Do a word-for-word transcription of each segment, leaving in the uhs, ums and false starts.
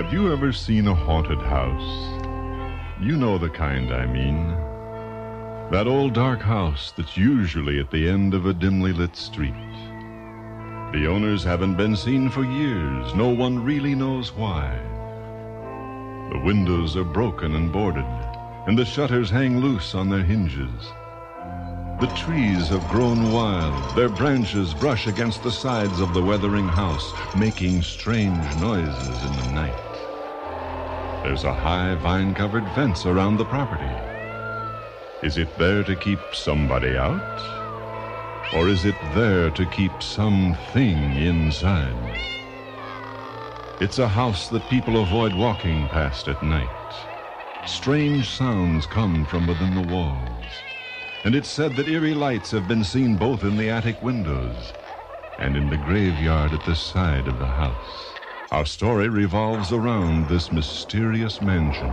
Have you ever seen a haunted house? You know the kind I mean. That old dark house that's usually at the end of a dimly lit street. The owners haven't been seen for years. No one really knows why. The windows are broken and boarded, and the shutters hang loose on their hinges. The trees have grown wild. Their branches brush against the sides of the weathering house, making strange noises in the night. There's a high vine-covered fence around the property. Is it there to keep somebody out? Or is it there to keep something inside? It's a house that people avoid walking past at night. Strange sounds come from within the walls. And it's said that eerie lights have been seen both in the attic windows and in the graveyard at the side of the house. Our story revolves around this mysterious mansion.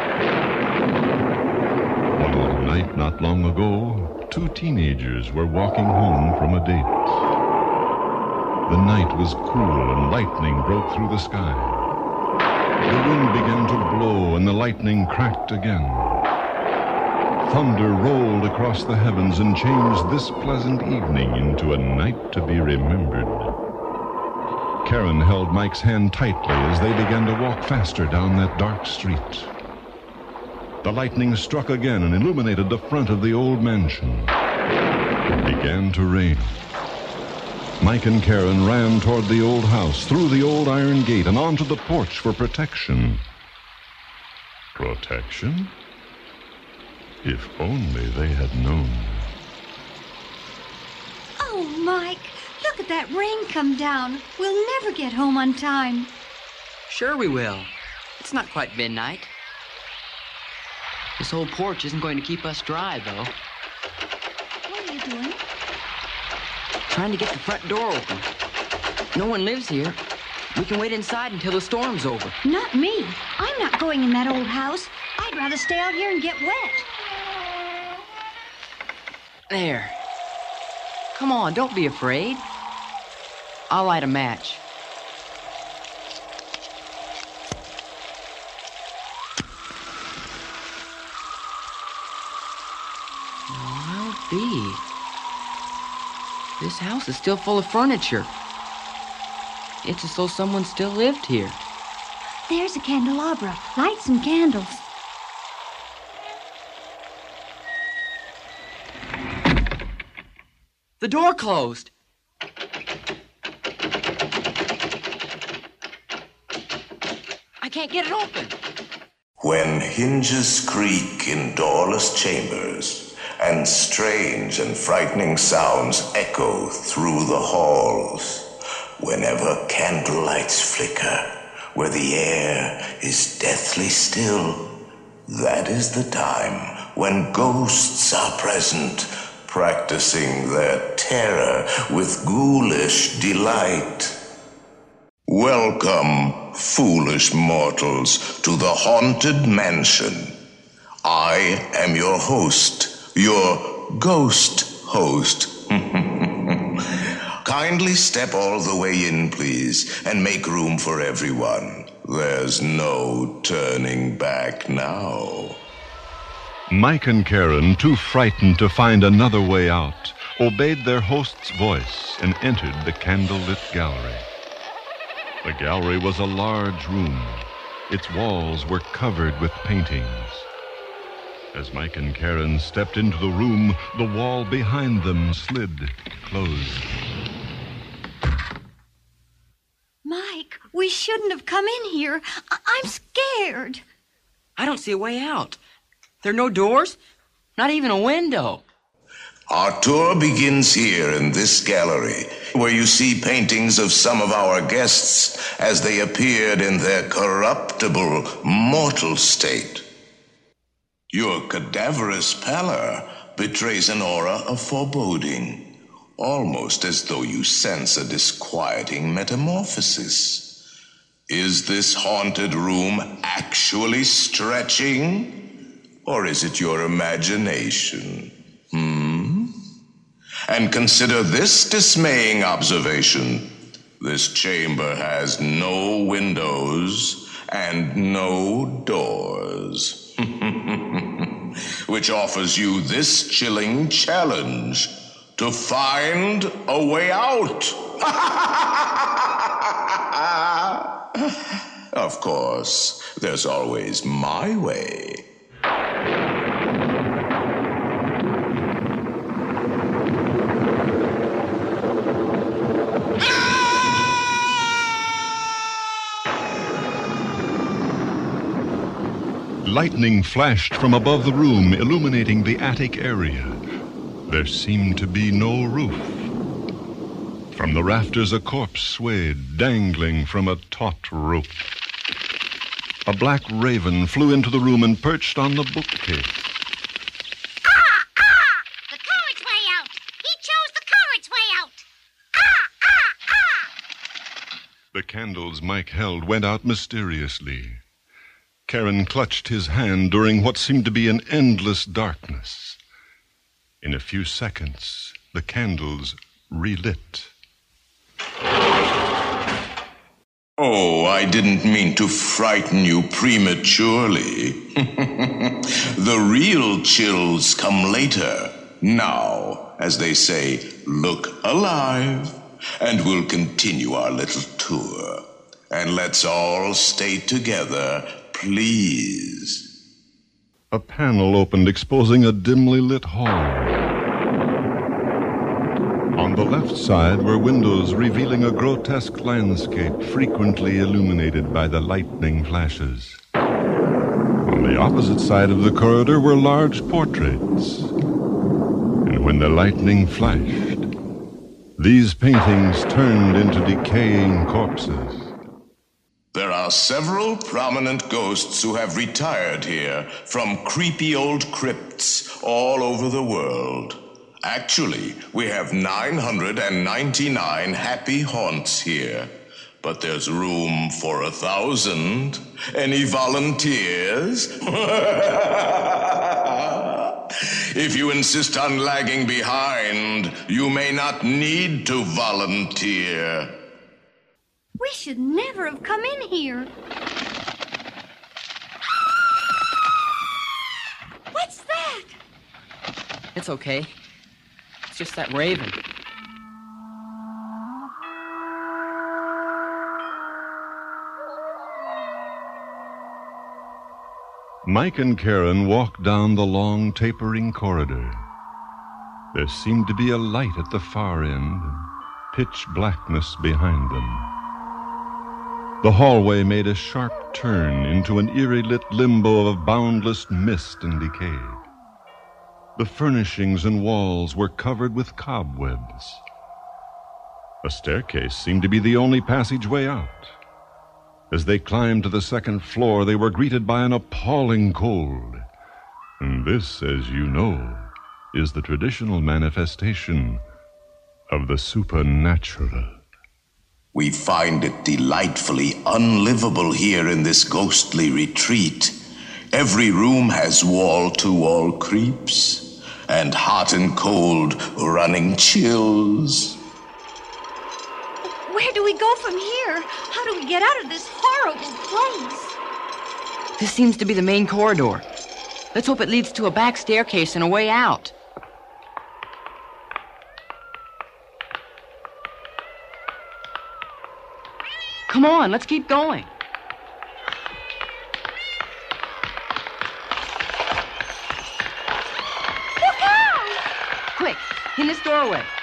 One little night not long ago, two teenagers were walking home from a date. The night was cool and lightning broke through the sky. The wind began to blow and the lightning cracked again. Thunder rolled across the heavens and changed this pleasant evening into a night to be remembered. Karen held Mike's hand tightly as they began to walk faster down that dark street. The lightning struck again and illuminated the front of the old mansion. It began to rain. Mike and Karen ran toward the old house, through the old iron gate, and onto the porch for protection. Protection? If only they had known. Oh, Mike, look at that rain come down. We'll never get home on time. Sure we will. It's not quite midnight. This old porch isn't going to keep us dry, though. What are you doing? Trying to get the front door open. No one lives here. We can wait inside until the storm's over. Not me. I'm not going in that old house. I'd rather stay out here and get wet. There. Come on, don't be afraid. I'll light a match. Well, be. This house is still full of furniture. It's as though someone still lived here. There's a candelabra. Light some candles. The door closed. I can't get it open. When hinges creak in doorless chambers, and strange and frightening sounds echo through the halls, whenever candlelights flicker, where the air is deathly still, that is the time when ghosts are present, practicing their terror with ghoulish delight. Welcome, foolish mortals, to the Haunted Mansion. I am your host, your ghost host. Kindly step all the way in, please, and make room for everyone. There's no turning back now. Mike and Karen, too frightened to find another way out, obeyed their host's voice and entered the candlelit gallery. The gallery was a large room. Its walls were covered with paintings. As Mike and Karen stepped into the room, the wall behind them slid closed. Mike, we shouldn't have come in here. I- I'm scared. I don't see a way out. There are no doors, not even a window. Our tour begins here in this gallery, where you see paintings of some of our guests as they appeared in their corruptible, mortal state. Your cadaverous pallor betrays an aura of foreboding, almost as though you sense a disquieting metamorphosis. Is this haunted room actually stretching? Or is it your imagination? Hmm? And consider this dismaying observation. This chamber has no windows and no doors. Which offers you this chilling challenge to find a way out. Of course, there's always my way. Lightning flashed from above the room, illuminating the attic area. There seemed to be no roof. From the rafters, a corpse swayed, dangling from a taut rope. A black raven flew into the room and perched on the bookcase. Ah! Ah! The coward's way out! He chose the coward's way out! Ah! Ah! Ah! The candles Mike held went out mysteriously. Karen clutched his hand during what seemed to be an endless darkness. In a few seconds, the candles relit. Oh, I didn't mean to frighten you prematurely. The real chills come later. Now, as they say, look alive, and we'll continue our little tour. And let's all stay together, please. A panel opened, exposing a dimly lit hall. On the left side were windows revealing a grotesque landscape frequently illuminated by the lightning flashes. On the opposite side of the corridor were large portraits. And when the lightning flashed, these paintings turned into decaying corpses. There are several prominent ghosts who have retired here from creepy old crypts all over the world. Actually, we have nine hundred ninety-nine happy haunts here, but there's room for a thousand. Any volunteers? If you insist on lagging behind, you may not need to volunteer. We should never have come in here. What's that? It's okay. It's just that raven. Mike and Karen walked down the long, tapering corridor. There seemed to be a light at the far end, pitch blackness behind them. The hallway made a sharp turn into an eerie lit limbo of boundless mist and decay. The furnishings and walls were covered with cobwebs. A staircase seemed to be the only passageway out. As they climbed to the second floor, they were greeted by an appalling cold. And this, as you know, is the traditional manifestation of the supernatural. We find it delightfully unlivable here in this ghostly retreat. Every room has wall-to-wall creeps, and hot and cold running chills. Where do we go from here? How do we get out of this horrible place? This seems to be the main corridor. Let's hope it leads to a back staircase and a way out. Come on, let's keep going. Look out! Quick, in this doorway.